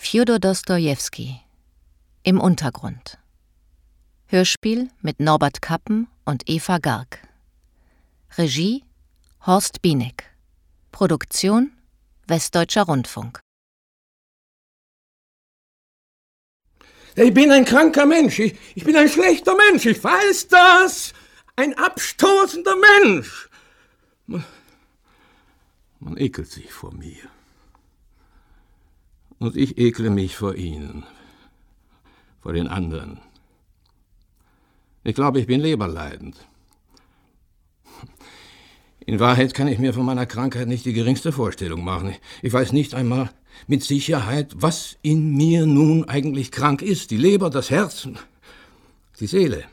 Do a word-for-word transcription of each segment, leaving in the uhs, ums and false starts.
Fjodor Dostojewski. Im Untergrund. Hörspiel mit Norbert Kappen und Eva Garg. Regie Horst Bienek. Produktion Westdeutscher Rundfunk. Ich bin ein kranker Mensch, ich, ich bin ein schlechter Mensch, ich weiß das! Ein abstoßender Mensch! Man, man ekelt sich vor mir. Und ich ekle mich vor Ihnen, vor den anderen. Ich glaube, ich bin leberleidend. In Wahrheit kann ich mir von meiner Krankheit nicht die geringste Vorstellung machen. Ich weiß nicht einmal mit Sicherheit, was in mir nun eigentlich krank ist. Die Leber, das Herz, die Seele.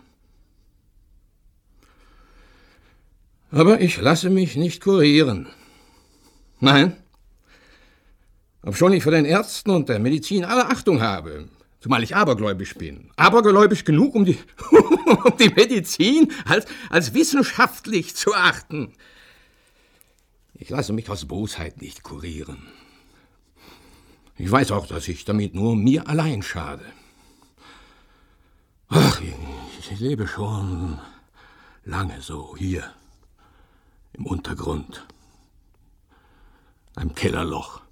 Aber ich lasse mich nicht kurieren. Nein, obschon ich vor den Ärzten und der Medizin alle Achtung habe, zumal ich abergläubisch bin. Abergläubisch genug, um die, um die Medizin als, als wissenschaftlich zu achten. Ich lasse mich aus Bosheit nicht kurieren. Ich weiß auch, dass ich damit nur mir allein schade. Ach, ich, ich lebe schon lange so hier im Untergrund, einem Kellerloch.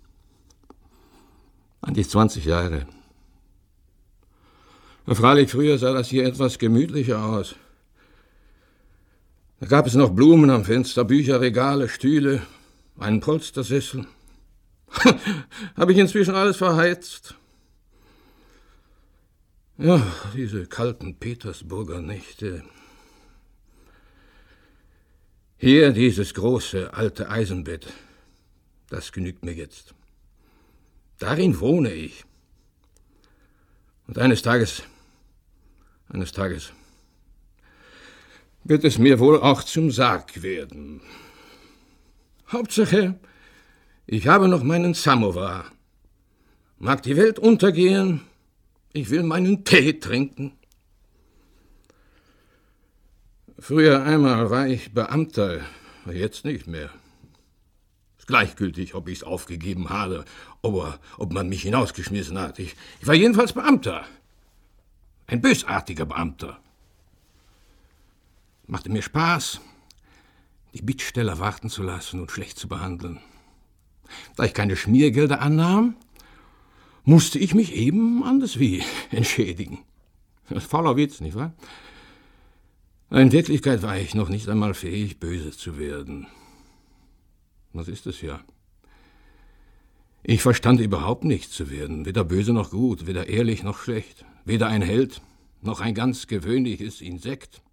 An die zwanzig Jahre. Freilich, früher sah das hier etwas gemütlicher aus. Da gab es noch Blumen am Fenster, Bücher, Regale, Stühle, einen Polstersessel. Habe ich inzwischen alles verheizt? Ja, diese kalten Petersburger Nächte. Hier dieses große, alte Eisenbett. Das genügt mir jetzt. Darin wohne ich. Und eines Tages, eines Tages wird es mir wohl auch zum Sarg werden. Hauptsache, ich habe noch meinen Samowar. Mag die Welt untergehen, ich will meinen Tee trinken. Früher einmal war ich Beamter, jetzt nicht mehr. Ist gleichgültig, ob ich es aufgegeben habe, oder ob man mich hinausgeschmissen hat. Ich, ich war jedenfalls Beamter. Ein bösartiger Beamter. Machte mir Spaß, die Bittsteller warten zu lassen und schlecht zu behandeln. Da ich keine Schmiergelder annahm, musste ich mich eben anderswie entschädigen. Das ist fauler Witz, nicht wahr? In Wirklichkeit war ich noch nicht einmal fähig, böse zu werden. Was ist es ja? Ich verstand überhaupt nichts zu werden, weder böse noch gut, weder ehrlich noch schlecht, weder ein Held noch ein ganz gewöhnliches Insekt.